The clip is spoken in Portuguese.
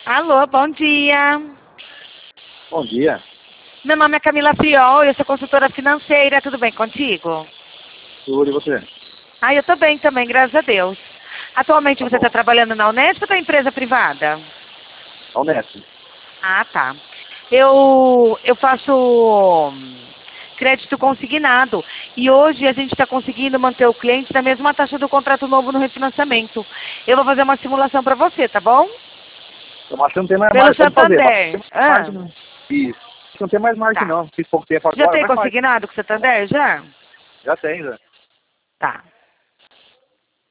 Alô, bom dia. Bom dia. Meu nome é Camila Friol, eu sou consultora financeira, tudo bem contigo? Tudo e você? Eu tô bem também, graças a Deus. Atualmente Tá você está bom. trabalhando na Unesp ou na empresa privada? Honesto. Ah, tá. Eu faço crédito consignado e hoje a gente está conseguindo manter o cliente na mesma taxa do contrato novo no refinanciamento. Eu vou fazer uma simulação para você, tá bom? Eu acho que não tem mais Pelo margem. Pode fazer, mas não Santander. tem mais margem não. Isso. Acho que não tem mais margem Tá. não. Fiz pouco tempo Já agora, tem mas faz. consignado com o Santander, já? Já tem, já. Tá.